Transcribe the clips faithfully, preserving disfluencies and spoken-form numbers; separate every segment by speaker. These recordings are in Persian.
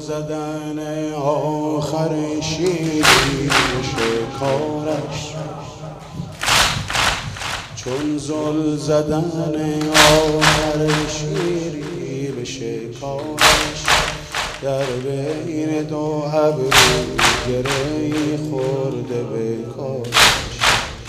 Speaker 1: زدن آخر شیری شکارش، چون زل زدن آخر شیری به شکارش، در بین دو ابرو گره‌ای خورده به کارش.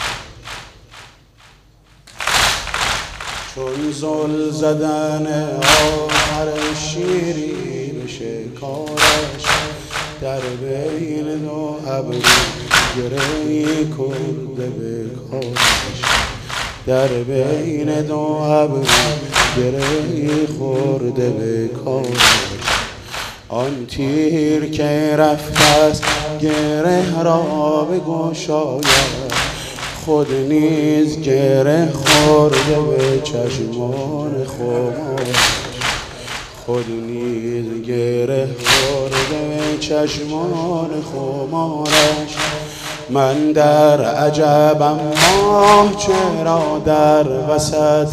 Speaker 1: چون زل زدن آخر شیری به شکارش، در بین دو ابرو گره‌ای خورده به کارش، در بین دو ابرو گره‌ای خورده به کارش. آن تیر که رفت است گره را بگشاید، خود نیز گره خورده به چشمان خمارش، خود نیز گره خورده به چشمان خمارش. من در عجبم ماه چرا در وسط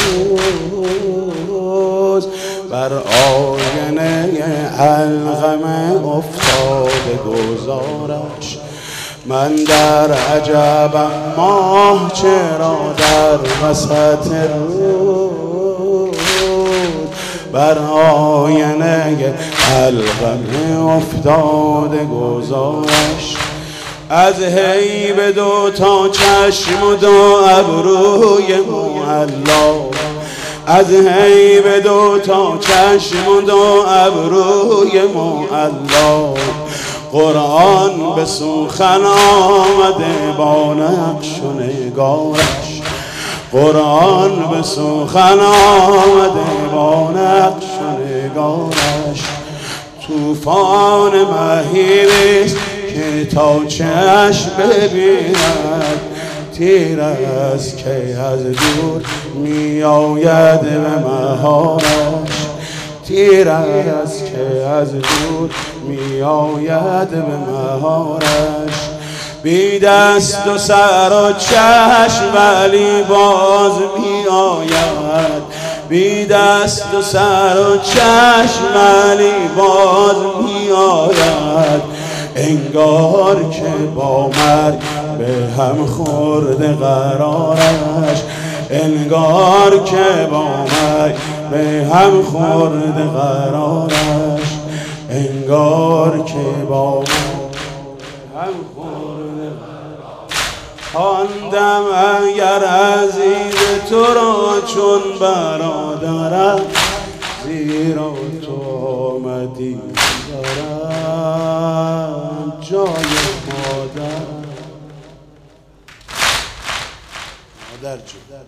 Speaker 1: روز، بر آینه الغم افتاده گذارش. من در عجبم ماه چرا در وسط روز، بر آینه الغم افتاده گذارش. از هیب دو تا چشم و دو ابروی معلا، از هیب دو تا چشم و دو ابروی معلا، قرآن به سخن آمده با نقش و نگارش. قرآن به سخن آمده با نقش و نگارش. طوفان مهیبیست که تا چشم ببیند، تیر از که از دور می آید به مهارش، تیر از که از دور می آید به مهارش. بی دست و سر و چشم ولی باز می آید، بی دست و سر و چشم ولی باز می آید. انگار که با مرگ به هم خورده قرارش، انگار که با مرگ به هم خورده قرارش، انگار که با مرگ هم خورده قرارش. خواندم اگر عزیز تو را چون برادرم، زیرا تو آمدی دارم جای مادر. مادر جون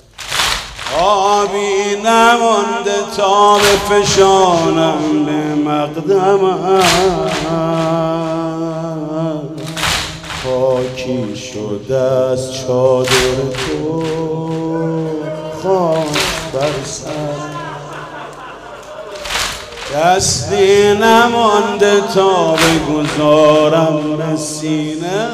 Speaker 1: آبی نمانده تا بفشانم به مقدمم، خاکی شده از چادر تو خاک بر سر. دستی نمانده تا بگذارم به سینه،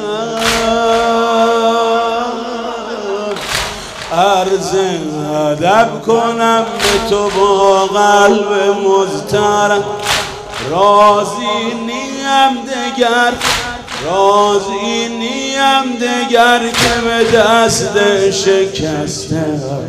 Speaker 1: عرض ادب کنم به تو با قلب مضطرب. راضی نیم دگر، راضی نیم دگر که به دست شکسته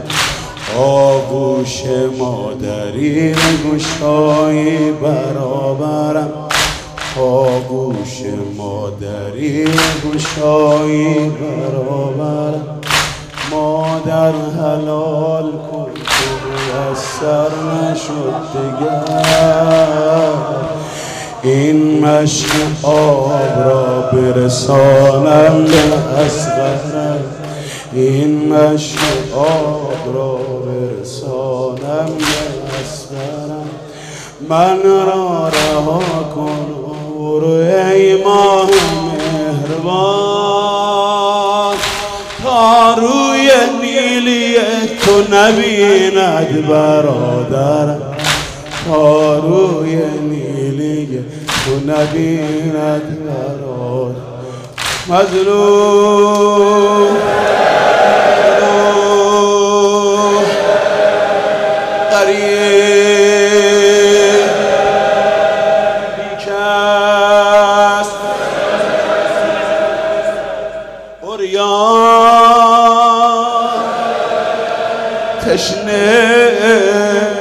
Speaker 1: آغوش مادری گشایی برابرم، آغوش مادری گشایی برابرم. مادر حلال کن که میسر نشد دگر، این مشک آب را برسانم به اصغرم، این مشک آب را برسانم به اصغرم. من را رها کن برو ای ماه مهربان، تا روی نیلی تو نبیند برادرم، تا روی نیلی تو نبیند برادرم. مظلوم غریب تشنه